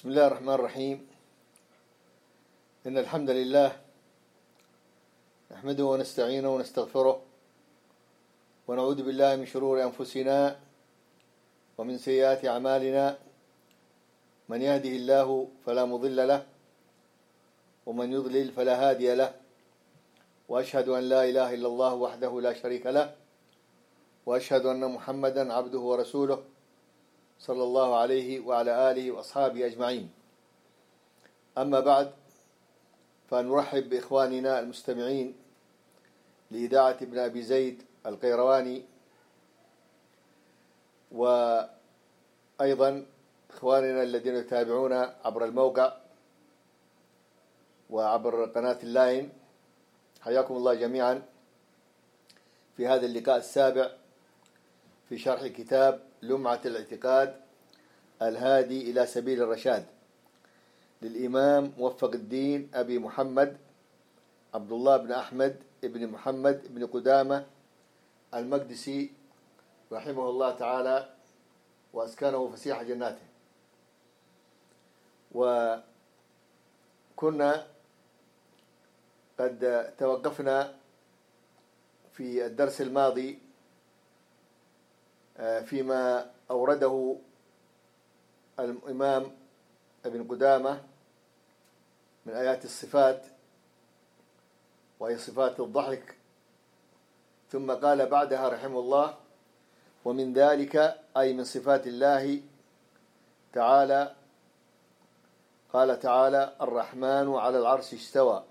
بسم الله الرحمن الرحيم. إن الحمد لله نحمده ونستعينه ونستغفره ونعوذ بالله من شرور أنفسنا ومن سيئات أعمالنا. من يهده الله فلا مضل له ومن يضلل فلا هادي له، وأشهد أن لا إله إلا الله وحده لا شريك له، وأشهد أن محمدا عبده ورسوله صلى الله عليه وعلى آله وأصحابه أجمعين. أما بعد، فنرحب بإخواننا المستمعين لإذاعة ابن أبي زيد القيرواني، وأيضا إخواننا الذين يتابعون عبر الموقع وعبر قناة اللاين. حياكم الله جميعا في هذا اللقاء السابع في شرح كتاب لمعة الاعتقاد الهادي إلى سبيل الرشاد للإمام موفق الدين أبي محمد عبد الله بن أحمد بن محمد بن قدامة المقدسي رحمه الله تعالى وأسكنه فسيح جناته. وكنا قد توقفنا في الدرس الماضي فيما أورده الإمام ابن قدامة من آيات الصفات، وهي صفات الضحك، ثم قال بعدها رحمه الله: ومن ذلك أي من صفات الله تعالى، قال تعالى: الرحمن على العرش استوى.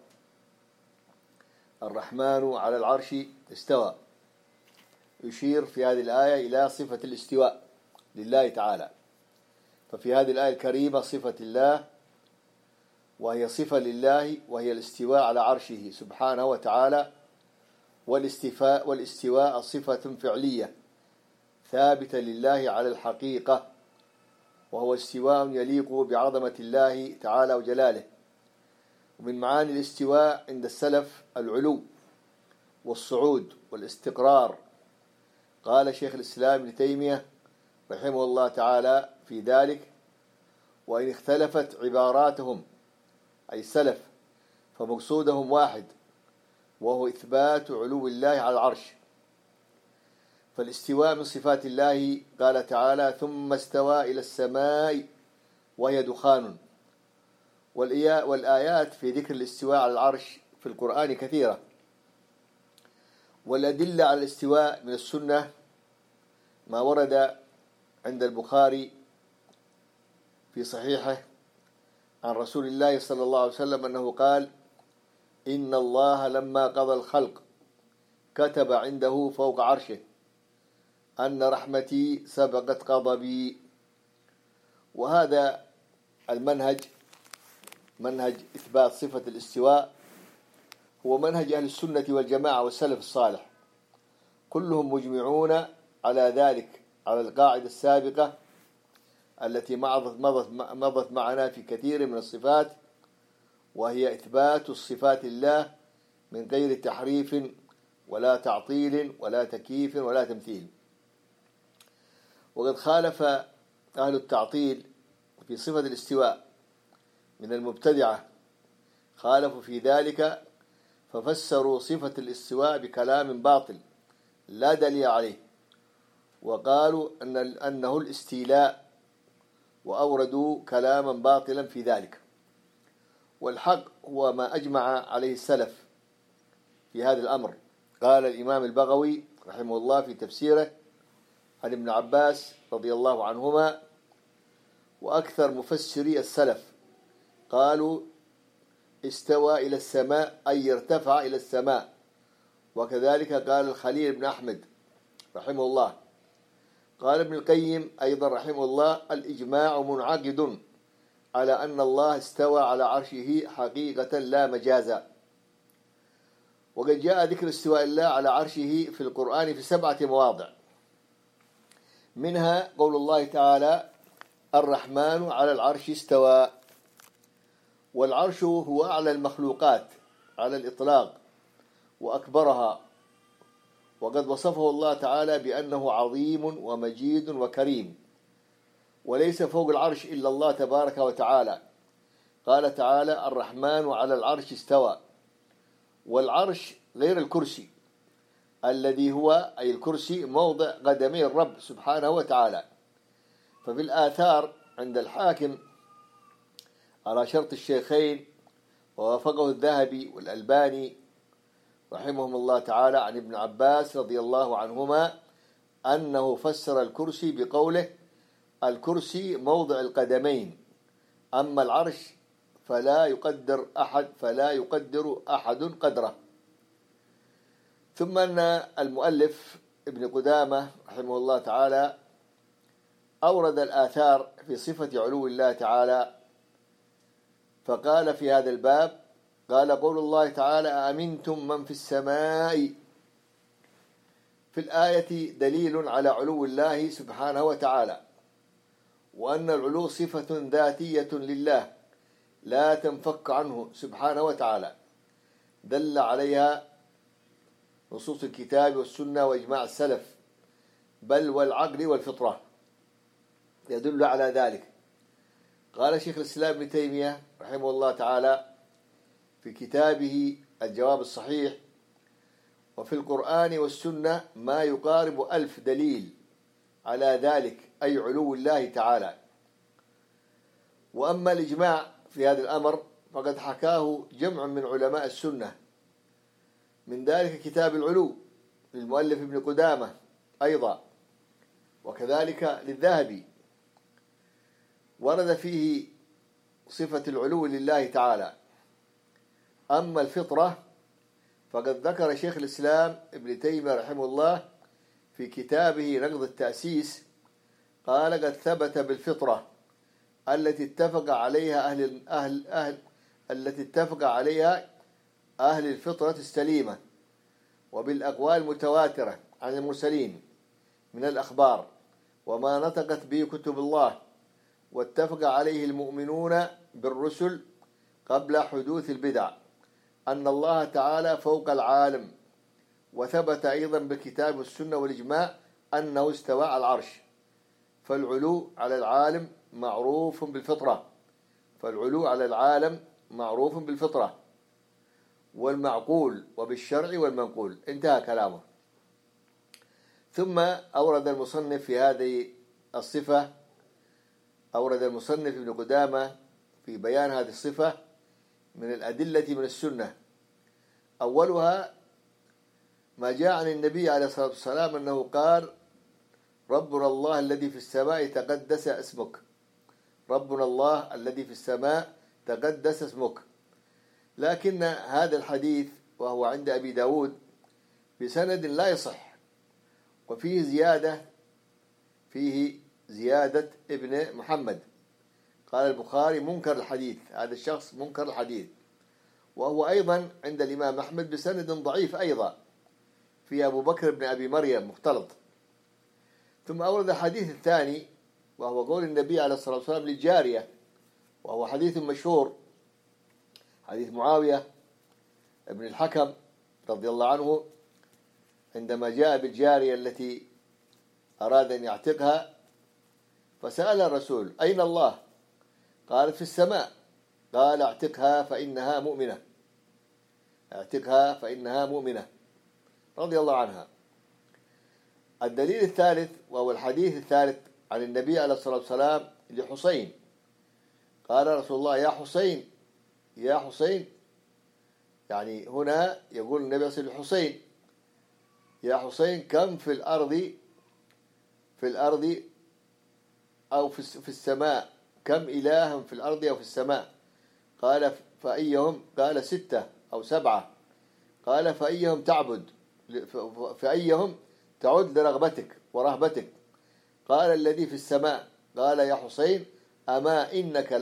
الرحمن على العرش استوى، يشير في هذه الآية إلى صفة الاستواء لله تعالى. ففي هذه الآية الكريمة صفة الله، وهي صفة لله، وهي الاستواء على عرشه سبحانه وتعالى. والاستواء صفة فعلية ثابتة لله على الحقيقة، وهو استواء يليق بعظمة الله تعالى وجلاله. ومن معاني الاستواء عند السلف العلو والصعود والاستقرار. قال شيخ الإسلام ابن تيمية رحمه الله تعالى في ذلك: وإن اختلفت عباراتهم أي السلف فمقصودهم واحد، وهو إثبات علو الله على العرش. فالاستواء من صفات الله. قال تعالى: ثم استوى إلى السماء وهي دخان. والآيات في ذكر الاستواء على العرش في القرآن كثيرة، والأدلة على الاستواء من السنة ما ورد عند البخاري في صحيحه عن رسول الله صلى الله عليه وسلم أنه قال: إن الله لما قضى الخلق كتب عنده فوق عرشه أن رحمتي سبقت غضبي. وهذا المنهج، منهج إثبات صفة الاستواء، هو منهج أهل السنة والجماعة والسلف الصالح، كلهم مجمعون على ذلك، على القاعدة السابقة التي مضت معنا في كثير من الصفات، وهي إثبات الصفات لله من غير تحريف ولا تعطيل ولا تكييف ولا تمثيل. وقد خالف أهل التعطيل في صفة الاستواء من المبتدعة، خالفوا في ذلك ففسروا صفة الاستواء بكلام باطل لا دليل عليه، وقالوا أنه الاستيلاء، وأوردوا كلاما باطلا في ذلك. والحق هو ما أجمع عليه السلف في هذا الأمر. قال الإمام البغوي رحمه الله في تفسيره عن ابن عباس رضي الله عنهما: وأكثر مفسري السلف قالوا: استوى إلى السماء أي ارتفع إلى السماء. وكذلك قال الخليل بن أحمد رحمه الله. قال ابن القيم أيضا رحمه الله: الإجماع منعقد على أن الله استوى على عرشه حقيقة لا مجازا. وقد جاء ذكر استواء الله على عرشه في القرآن في 7 مواضع، منها قول الله تعالى: الرحمن على العرش استوى. والعرش هو أعلى المخلوقات على الإطلاق وأكبرها، وقد وصفه الله تعالى بأنه عظيم ومجيد وكريم. وليس فوق العرش إلا الله تبارك وتعالى. قال تعالى: الرحمن على العرش استوى. والعرش غير الكرسي الذي هو أي الكرسي موضع قدمي الرب سبحانه وتعالى. ففي الآثار عند الحاكم على شرط الشيخين ووافقه الذهبي والألباني رحمهم الله تعالى عن ابن عباس رضي الله عنهما أنه فسر الكرسي بقوله: الكرسي موضع القدمين، أما العرش فلا يقدر أحد قدره. ثم أن المؤلف ابن قدامة رحمه الله تعالى أورد الآثار في صفة علو الله تعالى، فقال في هذا الباب: قال قول الله تعالى: أأمنتم من في السماء. في الآية دليل على علو الله سبحانه وتعالى، وأن العلو صفة ذاتية لله لا تنفك عنه سبحانه وتعالى، دل عليها نصوص الكتاب والسنة وإجماع السلف، بل والعقل والفطرة يدل على ذلك. قال شيخ الإسلام ابن تيمية رحمه الله تعالى في كتابه الجواب الصحيح: وفي القرآن والسنة ما يقارب 1000 دليل على ذلك، أي علو الله تعالى. وأما الإجماع في هذا الأمر فقد حكاه جمع من علماء السنة، من ذلك كتاب العلو للمؤلف ابن قدامة أيضا، وكذلك للذهبي، ورد فيه صفة العلو لله تعالى. أما الفطرة فقد ذكر شيخ الإسلام ابن تيمية رحمه الله في كتابه نقض التأسيس، قال: قد ثبت بالفطرة التي اتفق عليها أهل الفطرة السليمة، وبالأقوال المتواترة عن المرسلين من الأخبار، وما نطقت به كتب الله، واتفق عليه المؤمنون بالرسل قبل حدوث البدع، أن الله تعالى فوق العالم. وثبت أيضا بالكتاب والسنة والإجماع أنه استوى على العرش. فالعلو على العالم معروف بالفطرة والمعقول وبالشرع والمنقول. انتهى كلامه. ثم أورد المصنف في هذه الصفة، أورد المصنف ابن قدامة في بيان هذه الصفة من الأدلة من السنة. أولها ما جاء عن النبي عليه الصلاة والسلام أنه قال: ربنا الله الذي في السماء تقدس اسمك. ربنا الله الذي في السماء تقدس اسمك. لكن هذا الحديث وهو عند أبي داود بسند لا يصح، وفيه زيادة ابن محمد. قال البخاري: منكر الحديث، هذا الشخص منكر الحديث. وهو أيضا عند الإمام أحمد بسند ضعيف أيضا، في أبو بكر بن أبي مريم مختلط. ثم أورد الحديث الثاني وهو قول النبي عليه الصلاة والسلام للجارية، وهو حديث مشهور، حديث معاوية ابن الحكم رضي الله عنه عندما جاء بالجارية التي أراد أن يعتقها، فسأل الرسول: أين الله؟ قال: في السماء. قال: اعتقها فإنها مؤمنة رضي الله عنها. الدليل الثالث وهو الحديث الثالث عن النبي عليه الصلاة والسلام لحسين، قال رسول الله: يا حسين، يعني هنا يقول النبي صلى الله عليه وسلم لحسين: يا حسين، كم في الأرض أو في السماء، كم إلها في الأرض أو في السماء؟ قال: فأيهم؟ قال: 6 أو 7. قال: فأيهم تعد لرغبتك ورهبتك؟ قال: الذي في السماء. قال: يا حسين، أما إنك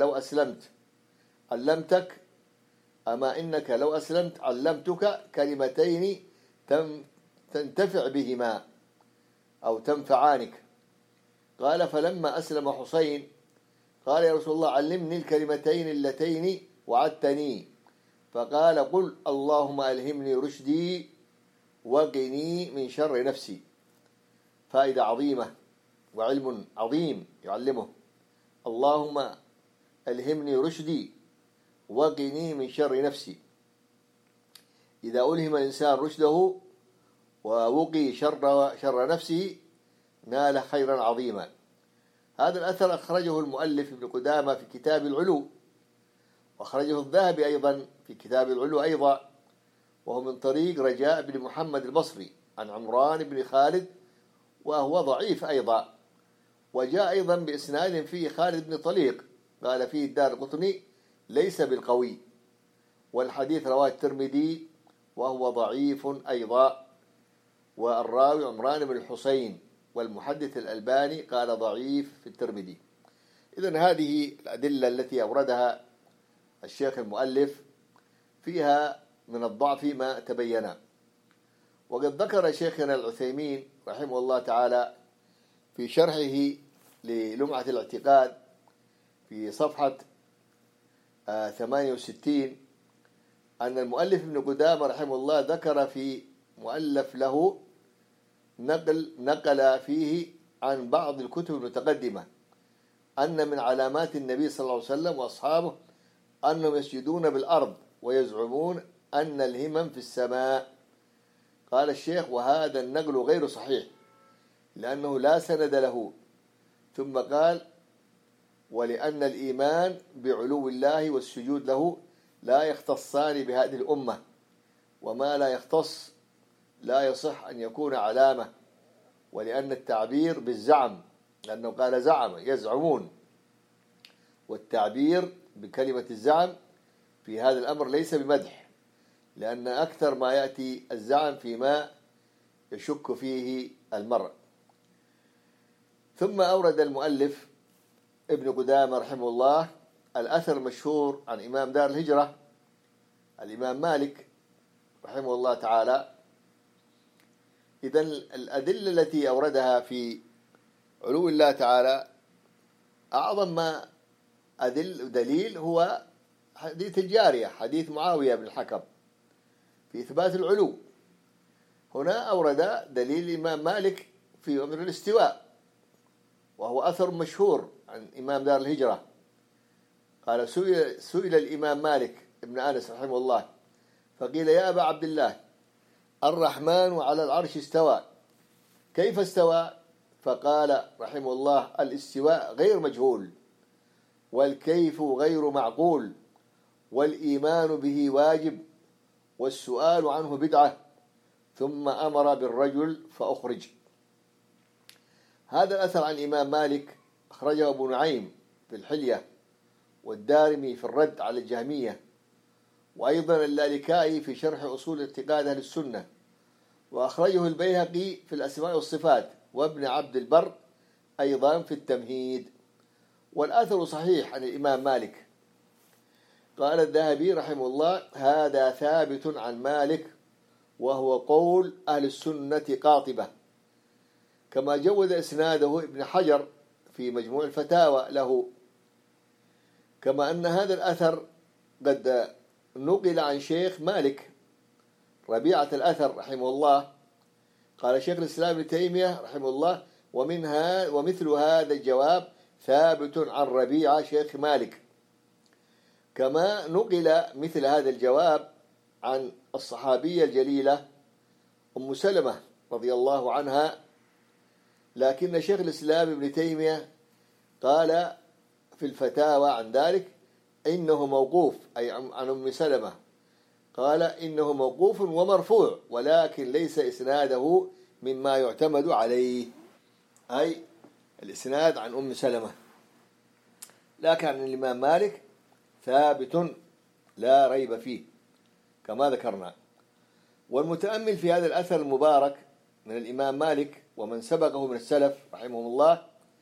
لو أسلمت علمتك كلمتين تنتفع بهما أو تنفعانك. قال: فلما أسلم حسين قال: يا رسول الله، علمني الكلمتين اللتين وعدتني. فقال: قل اللهم ألهمني رشدي وقني من شر نفسي. فائدة عظيمة وعلم عظيم يعلمه. اللهم ألهمني رشدي وقني من شر نفسي. إذا ألهم الإنسان رشده ووقي شر نفسه نال خيرا عظيما. هذا الأثر أخرجه المؤلف ابن قدامة في كتاب العلو، وأخرجه الذهبي أيضا في كتاب العلو أيضا، وهو من طريق رجاء بن محمد البصري عن عمران بن خالد، وهو ضعيف أيضا. وجاء أيضا بإسناد فيه خالد بن طليق قال فيه الدارقطني ليس بالقوي، والحديث رواه الترمذي وهو ضعيف أيضا، والراوي عمران بن الحسين، والمحدث الألباني قال ضعيف في الترمذي. إذن هذه الأدلة التي أوردها الشيخ المؤلف فيها من الضعف ما تبين. وقد ذكر شيخنا العثيمين رحمه الله تعالى في شرحه للمعة الاعتقاد في صفحة 68 أن المؤلف ابن قدامة رحمه الله ذكر في مؤلف له نقل فيه عن بعض الكتب المتقدمة أن من علامات النبي صلى الله عليه وسلم وأصحابه أنهم يسجدون بالأرض ويزعمون أن الهمم في السماء. قال الشيخ: وهذا النقل غير صحيح لأنه لا سند له. ثم قال: ولأن الإيمان بعلو الله والسجود له لا يختصان بهذه الأمة، وما لا يختص لا يصح أن يكون علامة، ولأن التعبير بالزعم، لأنه قال زعم يزعمون، والتعبير بكلمة الزعم في هذا الأمر ليس بمدح، لأن أكثر ما يأتي الزعم فيما يشك فيه المرء. ثم أورد المؤلف ابن قدامة رحمه الله الأثر المشهور عن إمام دار الهجرة الإمام مالك رحمه الله تعالى. إذن الأدلة التي أوردها في علو الله تعالى أعظم ما دليل هو حديث الجارية، حديث معاوية بن الحكم في إثبات العلو. هنا أورد دليل الإمام مالك في أمر الاستواء، وهو أثر مشهور عن إمام دار الهجرة. قال: سئل الإمام مالك ابن أنس رحمه الله فقيل: يا أبا عبد الله، الرحمن على العرش استوى، كيف استوى؟ فقال رحمه الله: الاستواء غير مجهول، والكيف غير معقول، والإيمان به واجب، والسؤال عنه بدعة. ثم أمر بالرجل فأخرج. هذا الأثر عن الإمام مالك أخرجه أبو نعيم في الحلية، والدارمي في الرد على الجهمية، وأيضا اللالكائي في شرح أصول اعتقاد أهل السنة، وأخرجه البيهقي في الأسماء والصفات، وابن عبد البر أيضا في التمهيد. والأثر صحيح عن الإمام مالك. قال الذهبي رحمه الله: هذا ثابت عن مالك، وهو قول أهل السنة قاطبة، كما جود إسناده ابن حجر في مجموع الفتاوى له. كما أن هذا الأثر قد نقل عن شيخ مالك ربيعة الأثر رحمه الله. قال شيخ الإسلام ابن تيمية رحمه الله: ومثل هذا الجواب ثابت عن ربيعة شيخ مالك. كما نقل مثل هذا الجواب عن الصحابية الجليلة أم سلمة رضي الله عنها، لكن شيخ الإسلام ابن تيمية قال في الفتاوى عن ذلك إنه موقوف، أي عن أم سلمة، قال إنه موقوف ومرفوع، ولكن ليس إسناده مما يعتمد عليه، أي الإسناد عن أم سلمة. لكن عن الإمام مالك ثابت لا ريب فيه كما ذكرنا. والمتأمل في هذا الأثر المبارك من الإمام مالك ومن سبقه من السلف رحمهم الله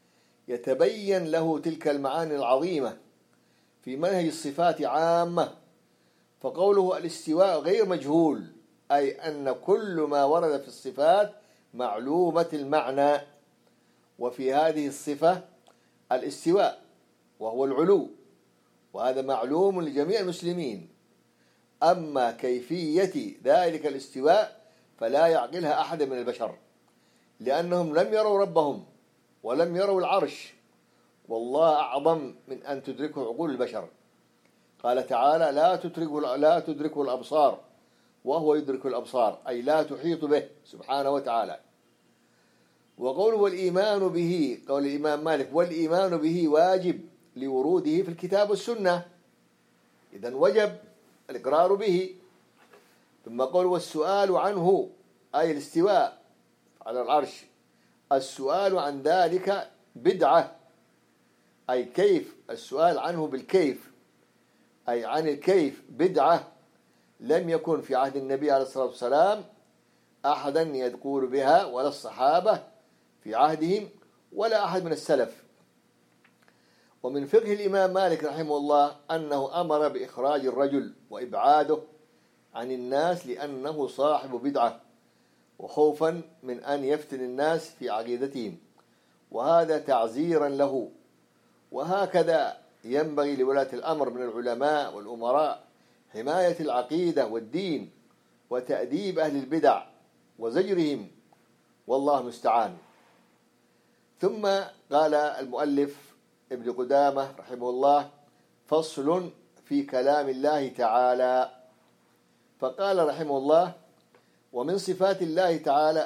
يتبين له تلك المعاني العظيمة في منهج الصفات عامة. فقوله الاستواء غير مجهول، أي أن كل ما ورد في الصفات معلومة المعنى، وفي هذه الصفة الاستواء وهو العلو، وهذا معلوم لجميع المسلمين. أما كيفية ذلك الاستواء فلا يعقلها أحد من البشر، لأنهم لم يروا ربهم ولم يروا العرش والله أعظم من أن تدركه عقول البشر. قال تعالى: لا تدركه الأبصار وهو يدرك الأبصار، أي لا تحيط به سبحانه وتعالى. وقوله والإيمان به، قول الإمام مالك: والإيمان به واجب لوروده في الكتاب والسنة، إذن وجب الإقرار به. ثم قول والسؤال عنه، أي الاستواء على العرش، السؤال عن ذلك بدعة، أي كيف، السؤال عنه بالكيف، أي عن الكيف بدعة، لم يكن في عهد النبي عليه الصلاة والسلام أحدا يقول بها، ولا الصحابة في عهدهم، ولا أحد من السلف. ومن فقه الإمام مالك رحمه الله أنه أمر بإخراج الرجل وإبعاده عن الناس لأنه صاحب بدعة، وخوفا من أن يفتن الناس في عقيدتهم، وهذا تعزيرا له. وهكذا ينبغي لولاة الأمر من العلماء والأمراء حماية العقيدة والدين وتأديب أهل البدع وزجرهم، والله المستعان. ثم قال المؤلف ابن قدامة رحمه الله: فصل في كلام الله تعالى. فقال رحمه الله: ومن صفات الله تعالى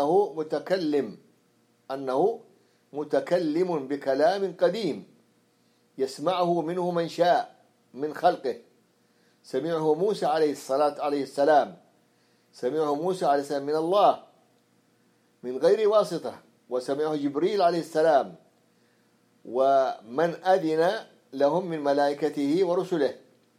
أنه متكلم بكلام قديم يسمعه منه من شاء من خلقه. سمعه موسى عليه السلام من الله من غير واسطة، وسمعه جبريل عليه السلام ومن أذن لهم من ملائكته ورسله.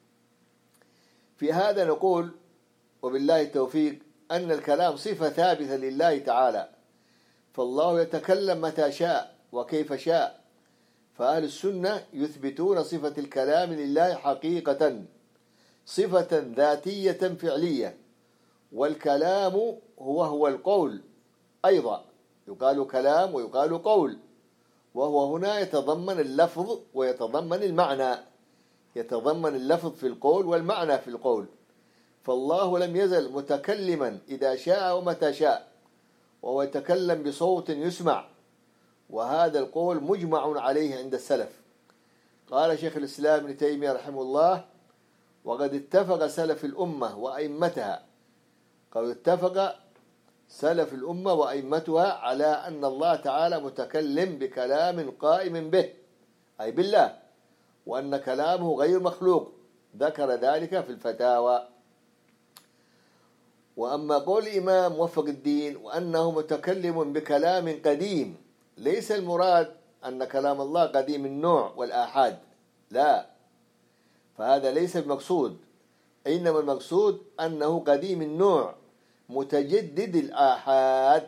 في هذا نقول وبالله التوفيق أن الكلام صفة ثابتة لله تعالى، فالله يتكلم متى شاء وكيف شاء. فأهل السنة يثبتون صفة الكلام لله حقيقة، صفة ذاتية فعلية. والكلام هو القول أيضا، يقال كلام ويقال قول، وهو هنا يتضمن اللفظ ويتضمن المعنى، يتضمن اللفظ في القول والمعنى في القول. فالله لم يزل متكلما إذا شاء ومتى شاء، وهو يتكلم بصوت يسمع، وهذا القول مجمع عليه عند السلف. قال شيخ الإسلام ابن تيمية رحمه الله: وقد اتفق سلف الأمة وأئمتها، قد اتفق سلف الأمة وأئمتها على أن الله تعالى متكلم بكلام قائم به، أي بالله، وأن كلامه غير مخلوق، ذكر ذلك في الفتاوى. وأما قول الإمام موفق الدين وأنه متكلم بكلام قديم، ليس المراد أن كلام الله قديم النوع والآحاد، لا، فهذا ليس المقصود، إنما المقصود أنه قديم النوع متجدد الآحاد.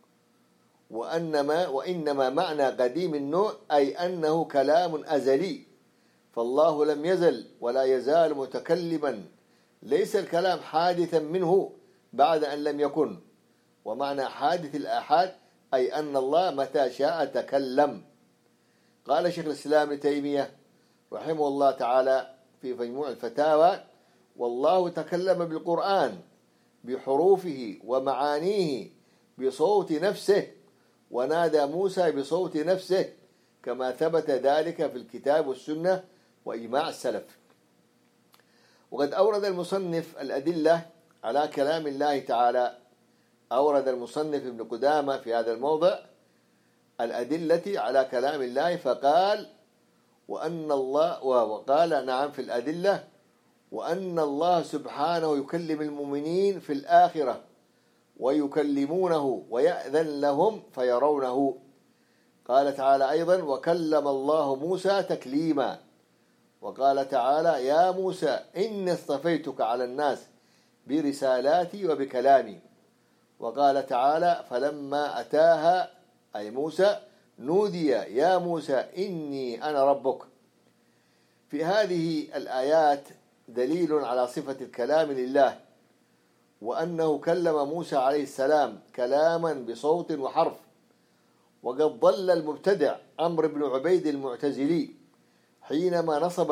وإنما معنى قديم النوع أي أنه كلام أزلي، فالله لم يزل ولا يزال متكلما، ليس الكلام حادثا منه بعد أن لم يكن. ومعنى حادث الآحاد أي أن الله متى شاء تكلم. قال شيخ الإسلام ابن تيمية رحمه الله تعالى في مجموع الفتاوى: والله تكلم بالقرآن بحروفه ومعانيه بصوت نفسه، ونادى موسى بصوت نفسه، كما ثبت ذلك في الكتاب والسنة وإجماع السلف. وقد أورد المصنف الأدلة على كلام الله تعالى، أورد المصنف ابن قدامة في هذا الموضع الأدلة على كلام الله، فقال: وقال نعم في الأدلة: وأن الله سبحانه يكلم المؤمنين في الآخرة ويكلمونه ويأذن لهم فيرونه. قال تعالى أيضا: وكلم الله موسى تكليما. وقال تعالى: يا موسى إني اصطفيتك على الناس برسالاتي وبكلامي. وقال تعالى: فلما أتاها أي موسى نودي يا موسى إني أنا ربك. في هذه الآيات دليل على صفة الكلام لله، وأنه كلم موسى عليه السلام كلاما بصوت وحرف. وقد ضل المبتدع عمرو بن عبيد المعتزلي حينما نصب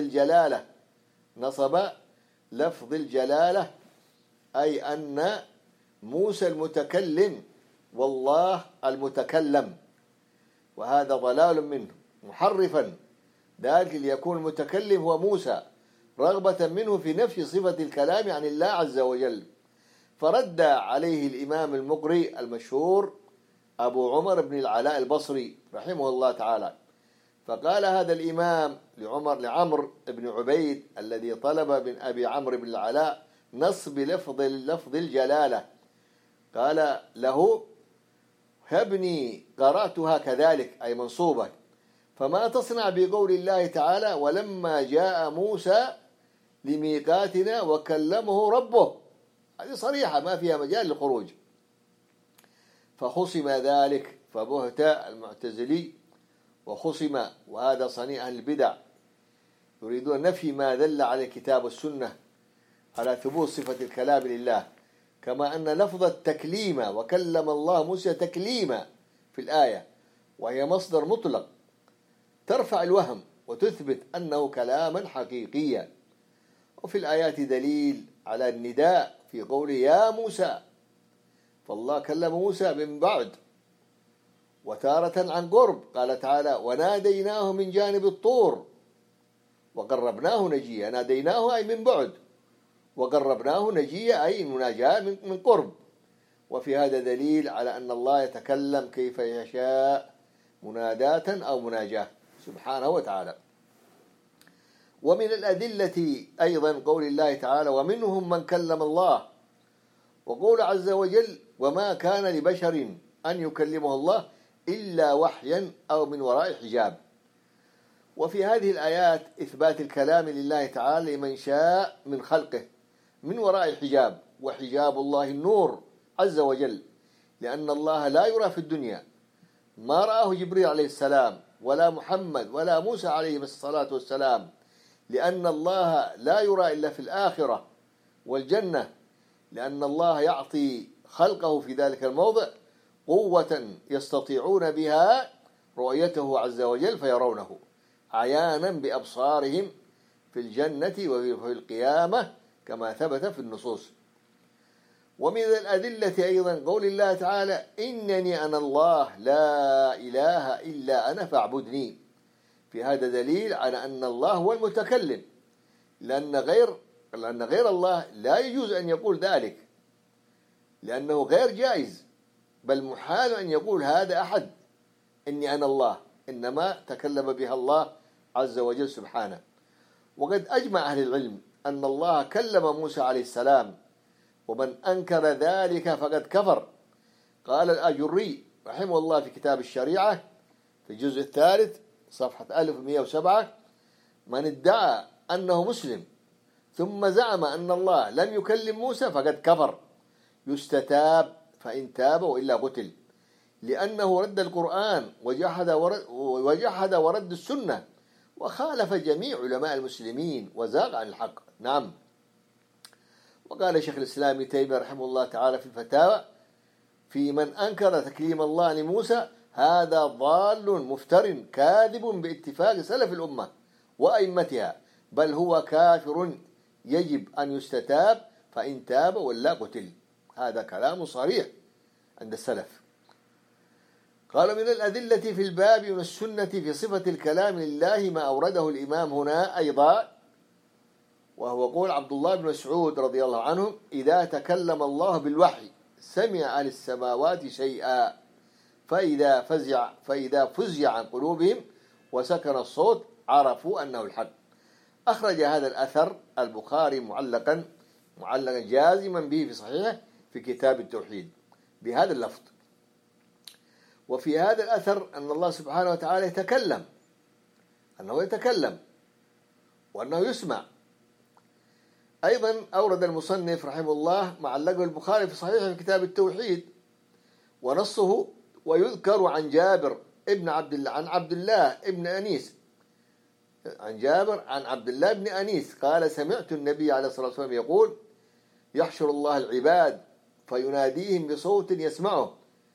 لفظ الجلالة، أي أن موسى المتكلم والله المتكلم، وهذا ضلال منه محرفا، ذلك ليكون المتكلم هو موسى رغبة منه في نفي صفة الكلام عن الله عز وجل. فرد عليه الإمام المقري المشهور أبو عمر بن العلاء البصري رحمه الله تعالى، فقال هذا الإمام لعمر بن عبيد الذي طلب من أبي عمرو بن العلاء نصب لفظ الجلالة، قال له: هبني قرأتها كذلك أي منصوبة، فما تصنع بقول الله تعالى: ولما جاء موسى لميقاتنا وكلمه ربه؟ هذه صريحة ما فيها مجال للخروج. فخصم ذلك، فبهت المعتزلي وخصم، وهذا صنيع أهل البدع، يريدون نفي ما دل على الكتاب والسنة على ثبوت صفة الكلام لله، كما أن لفظ التكليم وكلم الله موسى تكليما في الآية وهي مصدر مطلق ترفع الوهم وتثبت أنه كلاما حقيقيا. وفي الآيات دليل على النداء في قوله يا موسى، فالله كلم موسى من بعد، وتارة عن قرب، قال تعالى: وناديناه من جانب الطور وقربناه نجيا. ناديناه أي من بعد، وقربناه نجيا أي المناجاة من قرب. وفي هذا دليل على أن الله يتكلم كيف يشاء، مناداة أو مناجاة سبحانه وتعالى. ومن الأدلة أيضا قول الله تعالى: ومنهم من كلم الله، وقول عز وجل: وما كان لبشر أن يكلمه الله إلا وحيا أو من وراء حجاب. وفي هذه الآيات إثبات الكلام لله تعالى لمن شاء من خلقه من وراء حجاب، وحجاب الله النور عز وجل، لأن الله لا يرى في الدنيا، ما رآه جبريل عليه السلام ولا محمد ولا موسى عليه الصلاة والسلام، لأن الله لا يرى إلا في الآخرة والجنة، لأن الله يعطي خلقه في ذلك الموضع قوة يستطيعون بها رؤيته عز وجل فيرونه عيانا بأبصارهم في الجنة وفي القيامة كما ثبت في النصوص. ومن الأدلة أيضا قول الله تعالى: إنني أنا الله لا إله إلا أنا فاعبدني. في هذا دليل على أن الله هو المتكلم، لأن غير الله لا يجوز أن يقول ذلك، لأنه غير جائز، بل محال أن يقول هذا أحد إني أنا الله، إنما تكلم بها الله عز وجل سبحانه. وقد أجمع أهل العلم أن الله كلم موسى عليه السلام، ومن أنكر ذلك فقد كفر. قال الآجري رحمه الله في كتاب الشريعة في الجزء الثالث صفحة 1107: من ادعى أنه مسلم ثم زعم أن الله لم يكلم موسى فقد كفر، يستتاب فإن تاب وإلا قتل، لأنه رد القرآن وجحد ورد السنة، وخالف جميع علماء المسلمين وزاغ عن الحق. نعم. وقال شيخ الإسلام ابن تيمية رحمه الله تعالى في الفتاوى: في من أنكر تكليم الله لموسى هذا ضال مفتر كاذب باتفاق سلف الأمة وأئمتها، بل هو كافر يجب أن يستتاب فإن تاب ولا قتل. هذا كلام صريح عند السلف. قال: من الأدلة في الباب والسنة في صفة الكلام لله ما أورده الإمام هنا أيضا، وهو قول عبد الله بن مسعود رضي الله عنه: إذا تكلم الله بالوحي سمع أهل السماوات شيئا، فإذا فزع عن قلوبهم وسكن الصوت عرفوا أنه الحق. أخرج هذا الأثر البخاري معلقا جازما به في صحيحه في كتاب التوحيد بهذا اللفظ. وفي هذا الأثر أن الله سبحانه وتعالى يتكلم، أنه يتكلم وأنه يسمع. أيضا أورد المصنف رحمه الله معلقه البخاري في صحيحه في كتاب التوحيد ونصه: ويذكر عن جابر عن عبد الله بن أنيس قال: سمعت النبي عليه الصلاة والسلام يقول: يحشر الله العباد فيناديهم بصوت يسمعه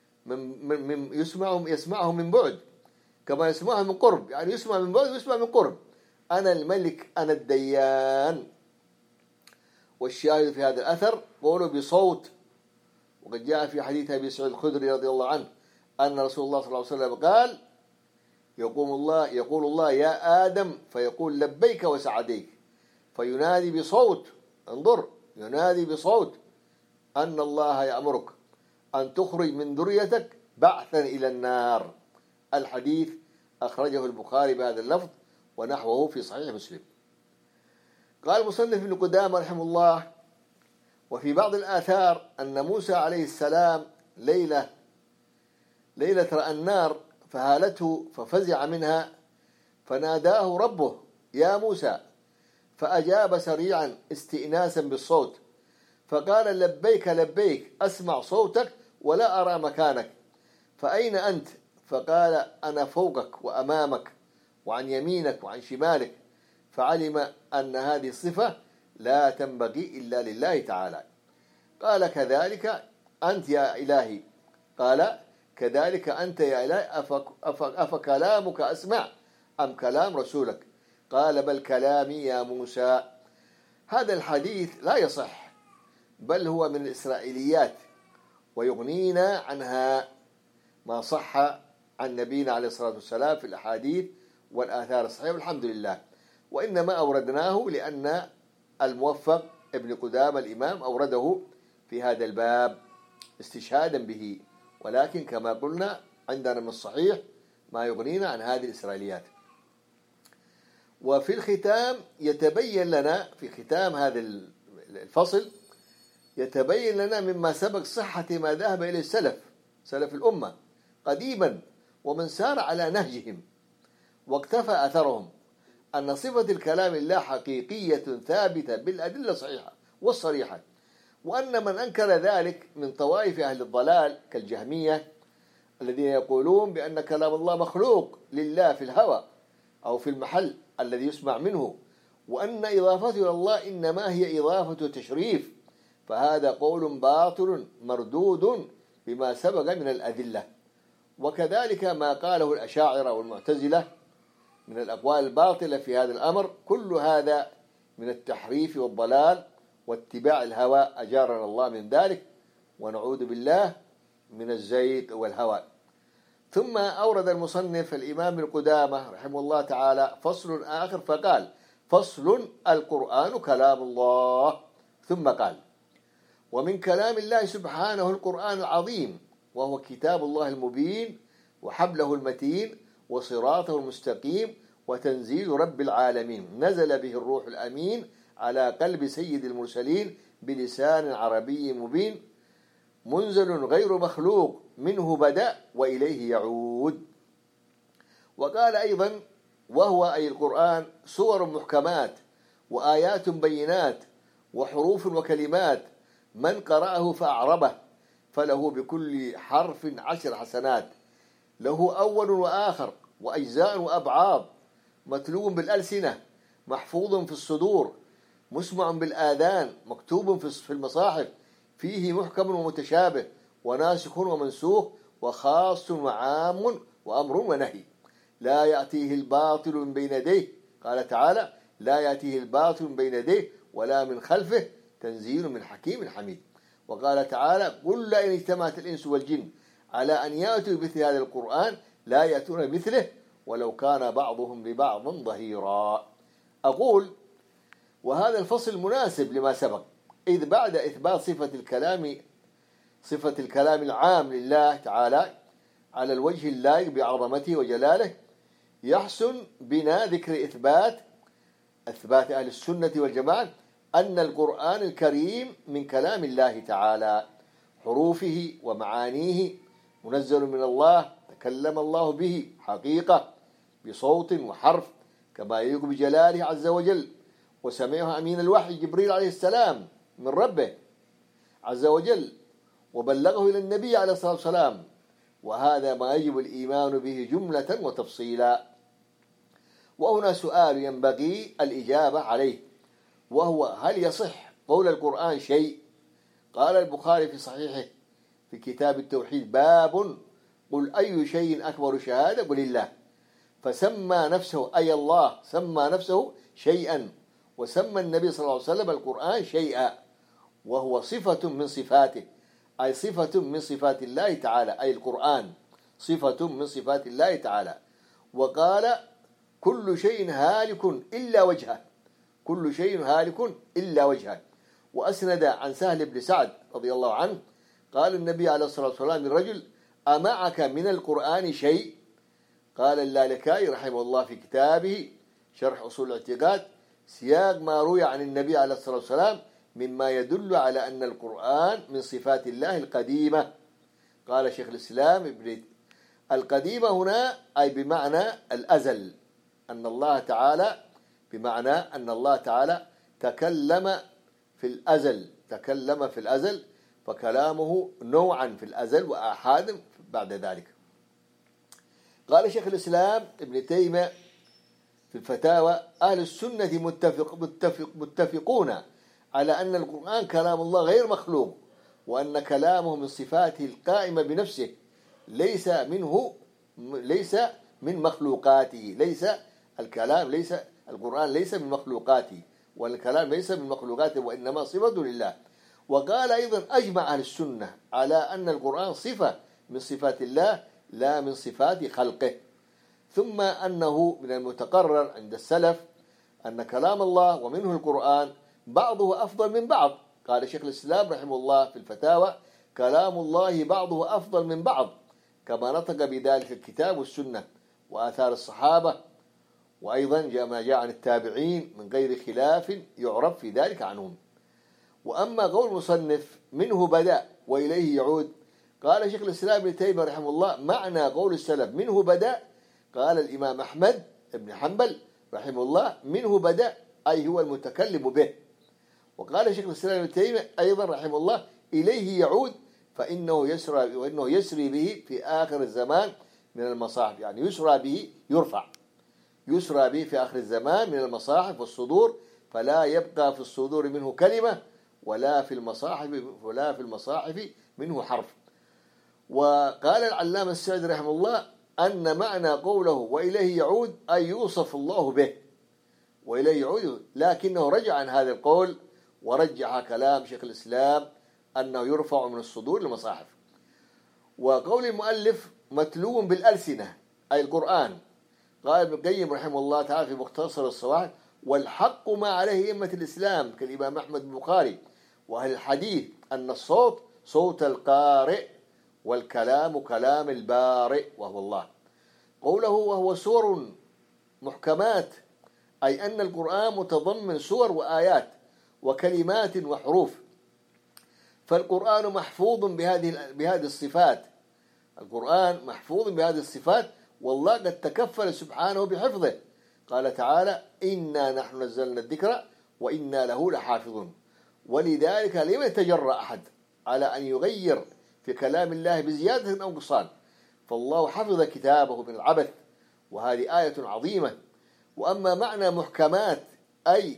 من بعد كما يسمعه من قرب، يعني يسمع من بعد ويسمع من قرب: أنا الملك أنا الديان. والشاهد في هذا الأثر قوله بصوت. وقد جاء في حديث أبي سعيد الخدري رضي الله عنه أن رسول الله صلى الله عليه وسلم قال: يقول الله يا آدم فيقول لبيك وسعديك، فينادي بصوت، انظر، ينادي بصوت أن الله يأمرك أن تخرج من ذريتك بعثا إلى النار. الحديث أخرجه البخاري بهذا اللفظ ونحوه في صحيح مسلم. قال المصنف ابن قدامة رحمه الله: وفي بعض الآثار أن موسى عليه السلام ليلة رأى النار فهالته ففزع منها، فناداه ربه يا موسى، فأجاب سريعا استئناسا بالصوت، فقال لبيك لبيك، أسمع صوتك ولا أرى مكانك، فأين أنت؟ فقال أنا فوقك وأمامك وعن يمينك وعن شمالك، فعلم أن هذه الصفة لا تنبغي إلا لله تعالى. قال كذلك أنت يا إلهي، قال كذلك أنت يا إلهي، أفكلامك أسمع أم كلام رسولك؟ قال بل كلامي يا موسى. هذا الحديث لا يصح، بل هو من الإسرائيليات، ويغنينا عنها ما صح عن نبينا عليه الصلاة والسلام في الأحاديث والآثار الصحيحة، والحمد لله. وإنما أوردناه لأن الموفق ابن قدامة الإمام أورده في هذا الباب استشهادا به، ولكن كما قلنا عندنا من الصحيح ما يغنينا عن هذه الإسرائيليات. وفي الختام يتبين لنا، في ختام هذا الفصل يتبين لنا مما سبق صحة ما ذهب إليه سلف الأمة قديما ومن سار على نهجهم واقتفى أثرهم، أن صفة الكلام الله حقيقية ثابتة بالأدلة الصحيحة والصريحة، وأن من أنكر ذلك من طوائف أهل الضلال كالجهمية الذين يقولون بأن كلام الله مخلوق لله في الهوى أو في المحل الذي يسمع منه، وأن إضافته إلى الله إنما هي إضافة تشريف، فهذا قول باطل مردود بما سبق من الأدلة. وكذلك ما قاله الأشاعرة والمعتزلة من الأقوال الباطلة في هذا الأمر، كل هذا من التحريف والضلال واتباع الهوى، أجارنا الله من ذلك ونعوذ بالله من الزيغ والهوى. ثم أورد المصنف الإمام ابن قدامة رحمه الله تعالى فصل آخر، فقال فصل القرآن كلام الله، ثم قال ومن كلام الله سبحانه القرآن العظيم، وهو كتاب الله المبين وحبله المتين وصراطه المستقيم وتنزيل رب العالمين، نزل به الروح الأمين على قلب سيد المرسلين بلسان عربي مبين، منزل غير مخلوق، منه بدأ وإليه يعود. وقال أيضا وهو أي القرآن سور محكمات وآيات بينات وحروف وكلمات، من قرأه فأعربه فله بكل حرف 10 حسنات، له أول وآخر وأجزاء وأبعاض، متلو بالألسنة، محفوظ في الصدور، مسمع بالآذان، مكتوب في المصاحف، فيه محكم ومتشابه وناسخ ومنسوخ وخاص وعام وأمر ونهي، لا يأتيه الباطل من بين يديه، قال تعالى لا يأتيه الباطل من بين يديه ولا من خلفه، تنزيل من حكيم حميد. وقال تعالى قل لئن اجتمعت الإنس والجن على أن يأتوا بمثل هذا القرآن لا يأتون مثله ولو كان بعضهم لبعض ظهيرا. أقول وهذا الفصل مناسب لما سبق، إذ بعد إثبات صفة الكلام العام لله تعالى على الوجه اللائق بعظمته وجلاله، يحسن بنا ذكر إثبات أهل السنة والجماعة أن القرآن الكريم من كلام الله تعالى، حروفه ومعانيه منزل من الله، تكلم الله به حقيقة بصوت وحرف كما يليق بجلاله عز وجل، وسمعه أمين الوحي جبريل عليه السلام من ربه عز وجل، وبلغه إلى النبي عليه الصلاة والسلام، وهذا ما يجب الإيمان به جملة وتفصيلا. وهنا سؤال ينبغي الإجابة عليه، وهو هل يصح قول القرآن شيء؟ قال البخاري في صحيحه في كتاب التوحيد باب قل أي شيء أكبر شهادة؟ قل الله، فسمى نفسه أي الله سمى نفسه شيئا، وسمى النبي صلى الله عليه وسلم القرآن شيئا، وهو صفة من صفاته، أي صفة من صفات الله تعالى، أي القرآن صفة من صفات الله تعالى، وقال كل شيء هالك إلا وجهه، كل شيء هالك إلا وجهه. وأسند عن سهل بن سعد رضي الله عنه قال النبي عليه الصلاة والسلام للرجل: أمعك من القرآن شيء؟ قال اللالكائي رحمه الله في كتابه شرح أصول الاعتقاد: سياق ما روي عن النبي عليه الصلاة والسلام مما يدل على أن القرآن من صفات الله القديمة. قال شيخ الإسلام ابن القديمة هنا أي بمعنى الأزل، أن الله تعالى بمعنى أن الله تعالى تكلم في الأزل، تكلم في الأزل، فكلامه نوعا في الأزل وآحادا بعد ذلك. قال شيخ الإسلام ابن تيمية في الفتاوى: أهل السنة متفقون على أن القرآن كلام الله غير مخلوق، وأن كلامه من صفاته القائمة بنفسه، ليس من مخلوقاته، ليس القرآن ليس من مخلوقاته، والكلام ليس من مخلوقاته، وإنما صفة لله. وقال أيضا: أجمع أهل السنة على أن القرآن صفة من صفات الله لا من صفات خلقه. ثم أنه من المتقرر عند السلف أن كلام الله ومنه القرآن بعضه أفضل من بعض. قال شيخ الإسلام رحمه الله في الفتاوى: كلام الله بعضه أفضل من بعض، كما نطق بذلك الكتاب والسنة وآثار الصحابة، وأيضا ما جاء عن التابعين من غير خلاف يعرف في ذلك عنهم. وأما قول المصنف منه بدأ وإليه يعود، قال شيخ الإسلام ابن تيمية رحمه الله: معنى قول السلف منه بدأ، قال الإمام أحمد بن حنبل رحمه الله: منه بدأ أي هو المتكلم به. وقال شيخ الإسلام ابن تيمية أيضا رحمه الله: إليه يعود، فإنه يسري به في آخر الزمان من المصاحف، يعني يسرى به، يسرى به في آخر الزمان من المصاحف والصدور، فلا يبقى في الصدور منه كلمة ولا في المصاحف منه حرف. وقال العلامة السعدي رحمه الله أن معنى قوله وإليه يعود أي يوصف الله به، وإليه يعود، لكنه رجع عن هذا القول ورجح كلام شيخ الإسلام أنه يرفع من الصدور للمصاحف. وقول المؤلف متلو بالألسنة أي القرآن، قال ابن القيم رحمه الله تعالى في مختصر الصواعق: والحق ما عليه أئمة الإسلام كالإمام أحمد بن البخاري وأهل الحديث أن الصوت صوت القارئ والكلام كلام البارئ وهو الله. قوله وهو سور محكمات أي أن القرآن متضمن سور وآيات وكلمات وحروف، فالقرآن محفوظ بهذه الصفات، القرآن محفوظ بهذه الصفات، والله قد تكفل سبحانه بحفظه. قال تعالى: إنا نحن نزلنا الذكر وإنا له لحافظون. ولذلك لم يتجرأ أحد على أن يغير في كلام الله بزيادة أو نقصان، فالله حفظ كتابه من العبث، وهذه آية عظيمة. وأما معنى محكمات أي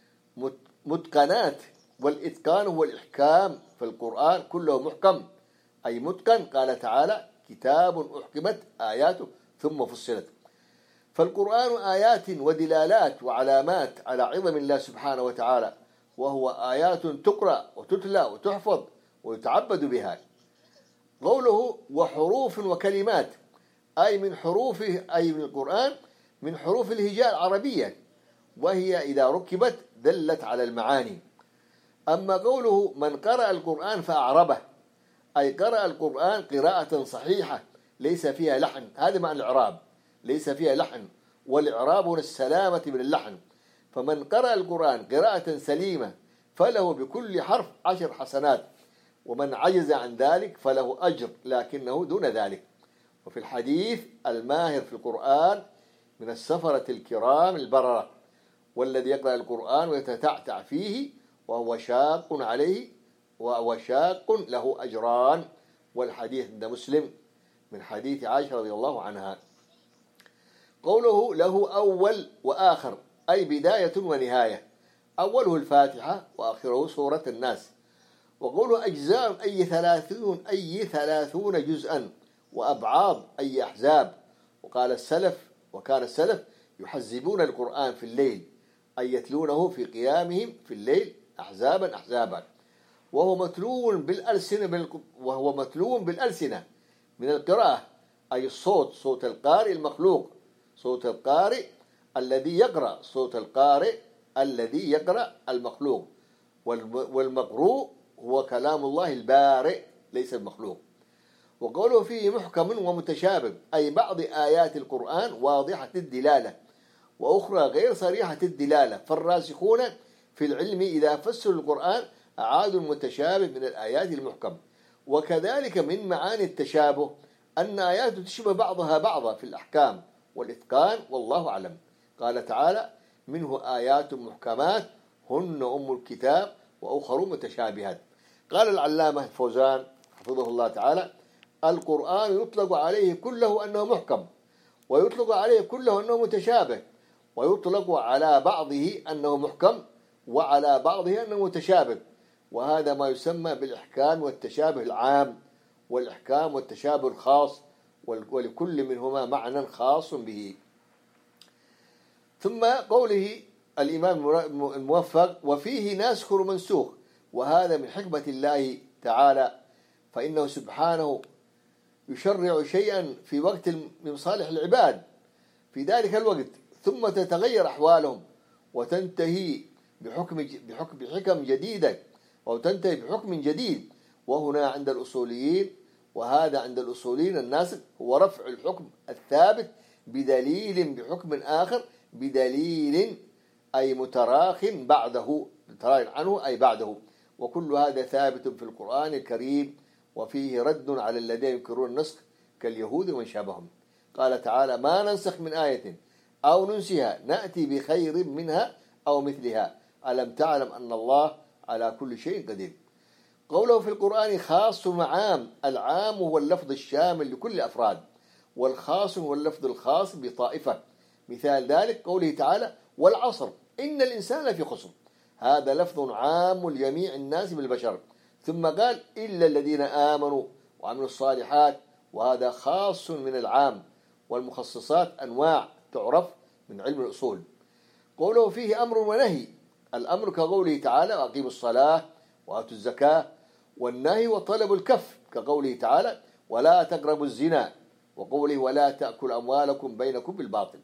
متقنات، والإتقان هو الإحكام، فالقرآن كله محكم أي متقن. قال تعالى: كتاب أحكمت آياته ثم فصلت. فالقرآن آيات ودلالات وعلامات على عظم الله سبحانه وتعالى، وهو آيات تقرأ وتتلى وتحفظ ويتعبد بها. قوله وحروف وكلمات أي من حروفه، أي من القرآن من حروف الهجاء العربية، وهي إذا ركبت دلت على المعاني. أما قوله من قرأ القرآن فأعربه أي قرأ القرآن قراءة صحيحة ليس فيها لحن، هذا معنى الإعراب، ليس فيها لحن، والإعراب هنا السلامة من اللحن. فمن قرأ القرآن قراءة سليمة فله بكل حرف 10 حسنات، ومن عجز عن ذلك فله أجر لكنه دون ذلك. وفي الحديث: الماهر في القرآن من السفرة الكرام البررة، والذي يقرأ القرآن ويتتعتع فيه وهو شاق عليه وشاق له أجران. والحديث عند مسلم من حديث عائشة رضي الله عنها. قوله له أول وآخر أي بداية ونهاية، أوله الفاتحة وآخره سورة الناس. وقوله أجزاء أي 30 جزءا، وأبعاض أي أحزاب. وكان السلف يحزبون القرآن في الليل أي يتلونه في قيامهم في الليل أحزابا. وهو متلو بالألسنة من القراءة أي الصوت، صوت القارئ المخلوق، صوت القارئ الذي يقرأ، صوت القارئ الذي يقرأ المخلوق، والمقروء هو كلام الله البارئ ليس المخلوق. وقوله فيه محكم ومتشابه، أي بعض آيات القرآن واضحة الدلالة وأخرى غير صريحة الدلالة، فالراسخون في العلم إذا فسروا القرآن أعادوا المتشابه من الآيات المحكم. وكذلك من معاني التشابه أن آيات تشبه بعضها بعضا في الأحكام والإتقان، والله أعلم. قال تعالى: منه آيات محكمات هن أم الكتاب وأخر متشابهات. قال العلامة الفوزان حفظه الله تعالى: القرآن يطلق عليه كله أنه محكم، ويطلق عليه كله أنه متشابه، ويطلق على بعضه أنه محكم وعلى بعضه أنه متشابه، وهذا ما يسمى بالإحكام والتشابه العام، والإحكام والتشابه الخاص، ولكل منهما معنى خاص به. ثم قوله الإمام الموفق: وفيه ناسخ ومنسوخ، وهذا من حكمة الله تعالى، فإنه سبحانه يشرع شيئا في وقت من صالح العباد في ذلك الوقت، ثم تتغير أحوالهم وتنتهي بحكم جديدة، أو تنتهي بحكم جديد. وهنا عند الأصوليين، وهذا عند الأصوليين الناسخ هو رفع الحكم الثابت بدليل بحكم آخر، بدليل أي متراخ بعده، متراخ عنه أي بعده. وكل هذا ثابت في القرآن الكريم، وفيه رد على الذين ينكرون النسخ كاليهود ومن شابههم. قال تعالى: ما ننسخ من آية أو ننسها نأتي بخير منها أو مثلها ألم تعلم أن الله على كل شيء قدير. قوله في القرآن خاص وعام، العام هو اللفظ الشامل لكل أفراد، والخاص هو اللفظ الخاص بطائفة. مثال ذلك قوله تعالى: والعصر إن الإنسان لفي خسر، هذا لفظ عام لجميع الناس من البشر، ثم قال: إلا الذين آمنوا وعملوا الصالحات، وهذا خاص من العام، والمخصصات أنواع تعرف من علم الأصول. قوله فيه أمر ونهي، الأمر كقوله تعالى: وأقيموا الصلاة وآتوا الزكاة، والنهي وطلب الكف كقوله تعالى: ولا تقربوا الزنا، وقوله: ولا تأكل أموالكم بينكم بالباطل.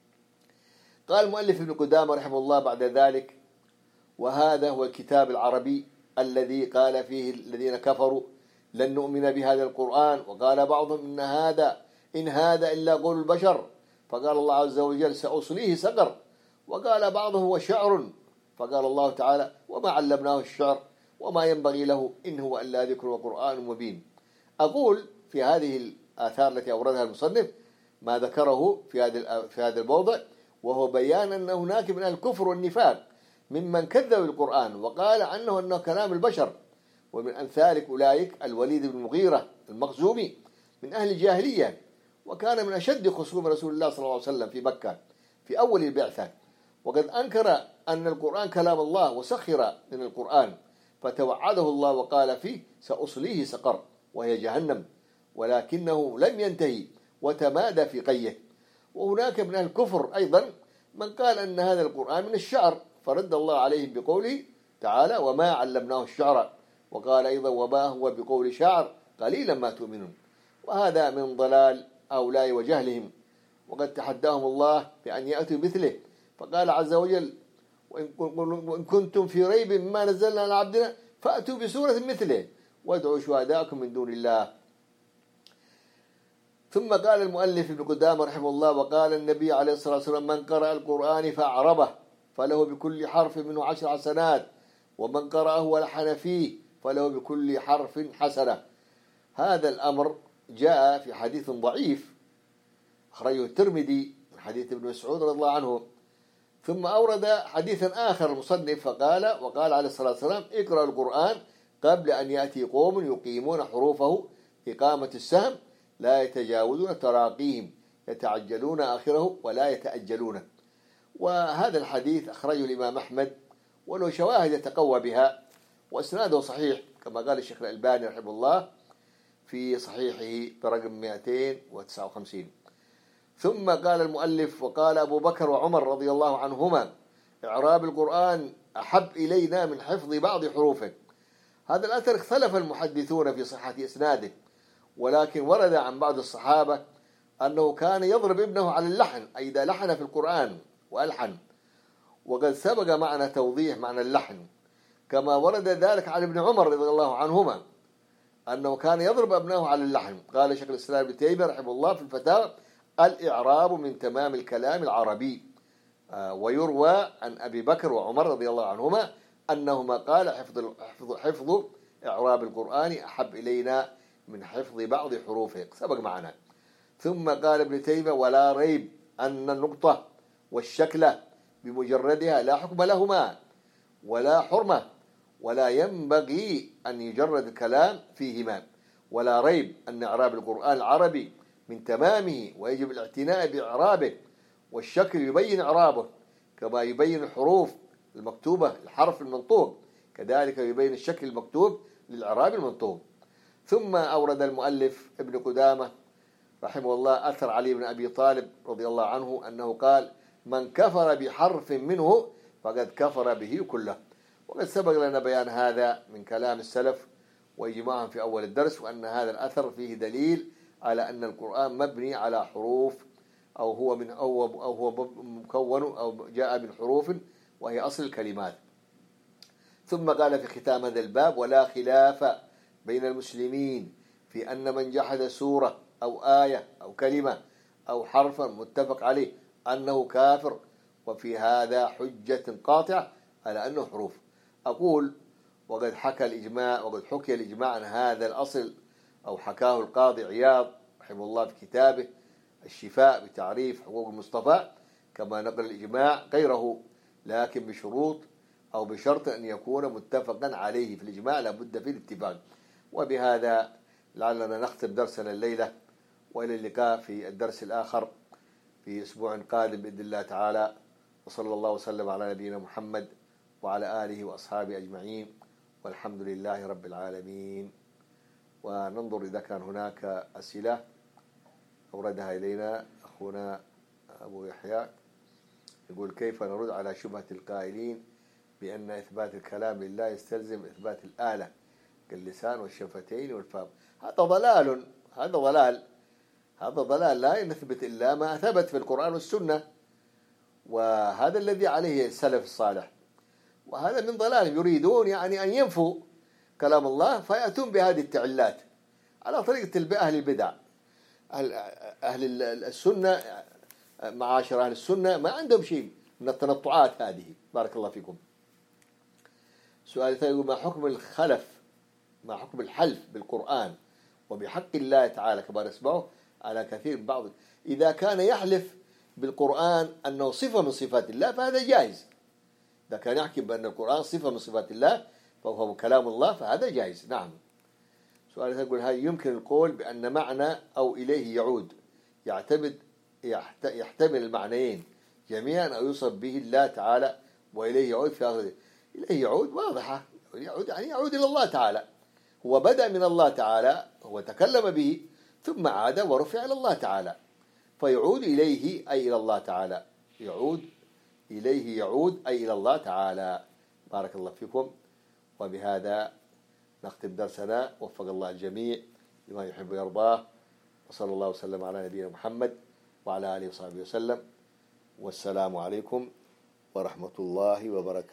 قال المؤلف ابن قدامة رحمه الله بعد ذلك: وهذا هو الكتاب العربي الذي قال فيه الذين كفروا لن نؤمن بهذا القرآن، وقال بعضهم إن هذا إلا قول البشر، فقال الله عز وجل: سأصليه سقر. وقال بعضهم هو شعر، فقال الله تعالى: وما علمناه الشعر وما ينبغي له إن هو إلا ذكر وقرآن مبين. أقول في هذه الآثار التي أوردها المصنف ما ذكره في هذا الموضع، وهو بيان أن هناك من الكفر والنفاق ممن كذب القرآن وقال عنه أنه كلام البشر، ومن أمثال أولئك الوليد بن المغيرة المخزومي من أهل الجاهلية، وكان من أشد خصوم رسول الله صلى الله عليه وسلم في مكة في أول البعثة، وقد أنكر أن القرآن كلام الله وسخر من القرآن، فتوعده الله وقال فيه: سأصليه سقر وهي جهنم، ولكنه لم ينتهي وتمادى في قيه. وهناك من الكفر أيضا من قال أن هذا القرآن من الشعر، فرد الله عليهم بقوله تعالى: وما علمناه الشعر، وقال أيضا: وما هو بقول شعر قليلا ما تؤمنون. وهذا من ضلال هؤلاء وجهلهم، وقد تحداهم الله بأن يأتوا مثله، فقال عز وجل: وإن كنتم في ريب مما نزلنا على عبدنا فأتوا بسورة مثله وادعوا شهداءكم من دون الله. ثم قال المؤلف ابن قدامة رحمه الله: وقال النبي عليه الصلاة والسلام: من قرأ القرآن فأعربه فله بكل حرف منه 10 حسنات، ومن قرأه ولحن فيه فله بكل حرف حسنة. هذا الأمر جاء في حديث ضعيف أخرجه الترمذي من حديث ابن مسعود رضي الله عنه. ثم أورد حديثا آخر المصنف فقال: وقال عليه الصلاة والسلام: اقرأ القرآن قبل أن يأتي قوم يقيمون حروفه إقامة السهم لا يتجاوزون تراقيهم يتعجلون آخره ولا يتأجلونه. وهذا الحديث أخرجه الإمام أحمد، وله شواهد يتقوى بها، وإسناده صحيح كما قال الشيخ الألباني رحمه الله في صحيحه برقم 259. ثم قال المؤلف: وقال أبو بكر وعمر رضي الله عنهما: إعراب القرآن أحب إلينا من حفظ بعض حروفه. هذا الأثر اختلف المحدثون في صحة إسناده، ولكن ورد عن بعض الصحابة أنه كان يضرب ابنه على اللحن، أي إذا لحن في القرآن وألحن. وقد سبق معنا توضيح معنى اللحن، كما ورد ذلك عن ابن عمر رضي الله عنهما أنه كان يضرب ابنه على اللحن. قال شيخ الإسلام ابن تيمية رحمه الله في الفتاوى: الإعراب من تمام الكلام العربي. ويروى عن أبي بكر وعمر رضي الله عنهما أنهما قال: حفظ إعراب القرآن أحب إلينا من حفظ بعض حروفه، سبق معنا. ثم قال ابن تيمية: ولا ريب أن النقطة والشكلة بمجردها لا حكم لهما ولا حرمة، ولا ينبغي أن يجرد الكلام فيهما. ولا ريب أن إعراب القرآن العربي من تمامه، ويجب الاعتناء بإعرابه، والشكل يبين إعرابه كما يبين الحروف المكتوبة الحرف المنطوق، كذلك يبين الشكل المكتوب للإعراب المنطوق. ثم أورد المؤلف ابن قدامة رحمه الله أثر علي بن أبي طالب رضي الله عنه أنه قال: من كفر بحرف منه فقد كفر به كله. وقد سبق لنا بيان هذا من كلام السلف وإجماعهم في أول الدرس، وأن هذا الأثر فيه دليل على أن القرآن مبني على حروف، أو هو مكون أو جاء من حروف وهي أصل الكلمات. ثم قال في ختام هذا الباب: ولا خلاف بين المسلمين في أن من جحد سورة أو آية أو كلمة أو حرفا متفق عليه أنه كافر، وفي هذا حجة قاطعة على أنه حروف. أقول: وقد حكى الإجماع عن هذا الأصل، أو حكاه القاضي عياض رحمه الله في كتابه الشفاء بتعريف حقوق المصطفى، كما نقل الإجماع غيره، لكن بشروط أو بشرط أن يكون متفقا عليه. في الإجماع لابد فيه الاتفاق. وبهذا لعلنا نختم درسنا الليلة، وإلى اللقاء في الدرس الآخر في أسبوع قادم بإذن الله تعالى. وصلى الله وسلم على نبينا محمد وعلى آله وأصحابه أجمعين، والحمد لله رب العالمين. وننظر إذا كان هناك أسئلة أوردها إلينا أخونا أبو يحيى، يقول: كيف نرد على شبهة القائلين بأن إثبات الكلام لله يستلزم إثبات الآلة كاللسان والشفتين والفم؟ هذا ضلال لا نثبت إلا ما ثبت في القرآن والسنة، وهذا الذي عليه السلف الصالح. وهذا من ضلال، يريدون يعني أن ينفوا كلام الله فيأتون بهذه التعلات على طريقة أهل البدع. أهل السنة، معاشر أهل السنة، ما عندهم شيء من التنطعات هذه. بارك الله فيكم. سؤال ثاني يقول: ما حكم الحلف بالقرآن وبحق الله تعالى كما نسمعه على كثير بعض؟ إذا كان يحلف بالقرآن أنه صفة من صفات الله فهذا جائز. إذا كان يحكي بأن القرآن صفة من صفات الله فهو كلام الله فهذا جائز. نعم. سؤال ثاني يقول: هل يمكن القول بأن معنى أو إليه يعود يحتمل المعنيين جميعا، أو يوصف به الله تعالى وإليه يعود في آخر؟ إليه يعود واضحة، يعود إلى الله تعالى. هو بدأ من الله تعالى، هو تكلم به ثم عاد ورفع إلى الله تعالى، فيعود إليه أي إلى الله تعالى. يعود أي إلى الله تعالى. بارك الله فيكم. وبهذا نختم درسنا. وفق الله الجميع لما يحب ويرضاه، وصلى الله وسلم على نبينا محمد وعلى آله وصحبه وسلم. والسلام عليكم ورحمة الله وبركاته.